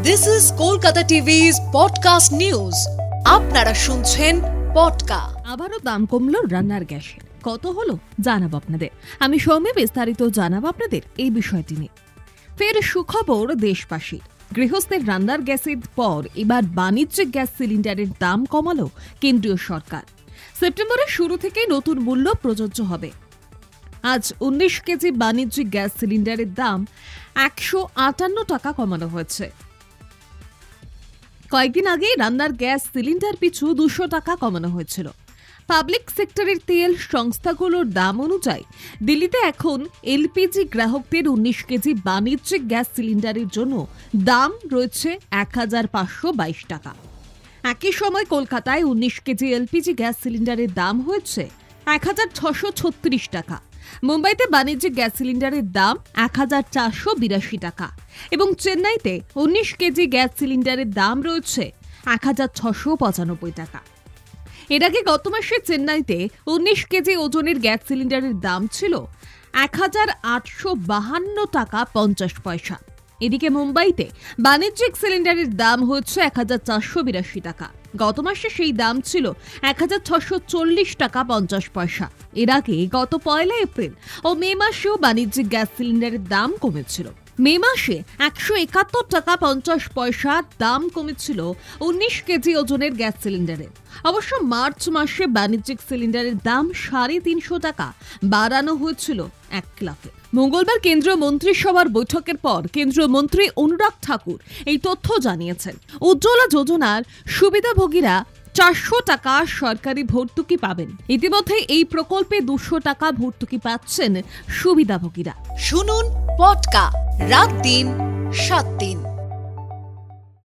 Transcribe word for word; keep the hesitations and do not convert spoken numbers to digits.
This is Kolkata TV's podcast news. আপনারা শুনছেন পডকা। আবারও দাম কমলো রান্নার গ্যাসের। কত হলো জানাবো আপনাদের। আমি সৌম্য, বিস্তারিত জানাবো আপনাদের এই বিষয়টি নিয়ে। ফের সুখবর দেশবাসীর। গৃহস্থের রান্নার গ্যাসের পর এবার বাণিজ্যিক গ্যাস সিলিন্ডারের দাম কমালো কেন্দ্রীয় সরকার। সেপ্টেম্বরের শুরু থেকেই নতুন মূল্য প্রযোজ্য হবে। আজ উনিশ কেজি বাণিজ্যিক গ্যাস সিলিন্ডারের দাম একশো আটান্ন টাকা কমানো হয়েছে। কয়েকদিন আগে রান্নার গ্যাস সিলিন্ডার পিছু দুশো টাকা কমানো হয়েছিল। পাবলিক সেক্টরের তেল সংস্থাগুলোর দাম অনুযায়ী দিল্লিতে এখন এলপিজি গ্রাহকদের উনিশ কেজি বাণিজ্যিক গ্যাস সিলিন্ডারের জন্য দাম রয়েছে এক হাজার পাঁচশো বাইশ টাকা। একই সময় কলকাতায় উনিশ কেজি এলপিজি গ্যাস সিলিন্ডারের দাম হয়েছে এক হাজার ছশো ছত্রিশ টাকা। মুম্বাইতে বাণিজ্যিক গ্যাস সিলিন্ডারের দাম এক হাজার চারশো বিরাশি টাকা এবং চেন্নাইতে উনিশ কেজি গ্যাস সিলিন্ডারের দাম রয়েছে এক হাজার ছশো পঁচানব্বই টাকা। এর আগে গত মাসে চেন্নাইতে উনিশ কেজি ওজনের গ্যাস সিলিন্ডারের দাম ছিল এক হাজার আটশো বাহান্ন টাকা পঞ্চাশ পয়সা। এদিকে মুম্বাইতে বাণিজ্যিক সিলিন্ডারের দাম হচ্ছে এক হাজার চারশো বিরাশি টাকা। গত মাসে সেই দাম ছিল এক হাজার ছশো চল্লিশ টাকা পঞ্চাশ পয়সা। এর আগে গত পয়লা এপ্রিল ও মে মাসেও বাণিজ্যিক গ্যাস সিলিন্ডারের দাম কমেছিল। মে মাসে একশো একাত্তর টাকা পঞ্চাশ পয়সা দাম কমেছিল উনিশ কেজি ওজনের গ্যাস সিলিন্ডারের। অবশ্য মার্চ মাসে বাণিজ্যিক সিলিন্ডারের দাম সাড়ে তিনশো টাকা বাড়ানো হয়েছিল এক লাখে। মঙ্গলবার কেন্দ্রীয় মন্ত্রিসভার বৈঠকের পর কেন্দ্রীয় মন্ত্রী অনুরাগ ঠাকুর এই তথ্য জানিয়েছেন। উজ্জ্বলা যোজনার সুবিধাভোগীরা চারশো টাকা সরকারি ভর্তুকি পাবেন। ইতিমধ্যে এই প্রকল্পে দুশো টাকা ভর্তুকি পাচ্ছেন সুবিধাভোগীরা। শুনুন পডকা রাত দিন সাত দিন।